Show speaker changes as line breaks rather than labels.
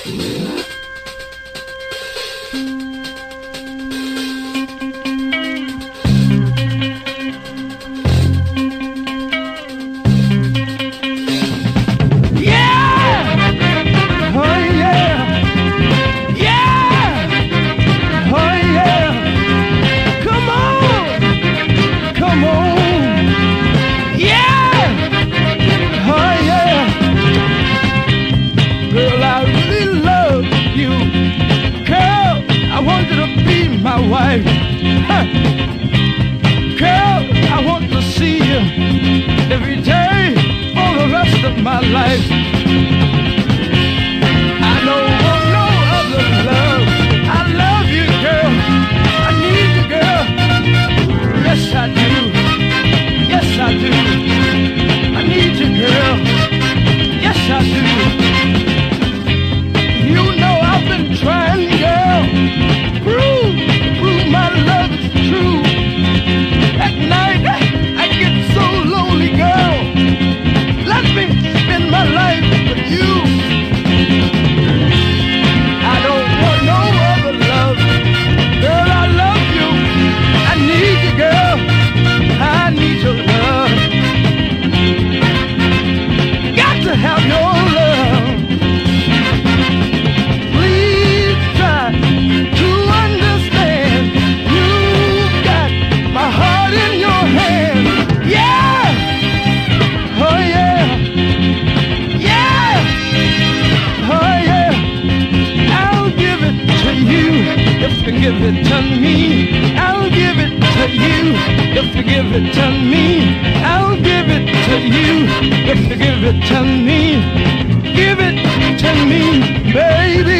Wife, girl, I want to see you every day for the rest of my life. I don't want no other love. I love you, girl. I need you, girl. Yes, I do. Yes, I do. I need you, girl. Yes, I do. You know I've been trying, girl. My love is true. At night I get so lonely, girl. Let me spend my life with you. I don't want no other love. Girl, I love you. I need you, girl. I need your love. Got to have your love. Please try to understand. My heart in your hand, yeah, oh yeah, yeah, oh yeah. I'll give it to you if you give it to me. I'll give it to you if you give it to me. I'll give it to you if you give it to me. Give it to me, baby.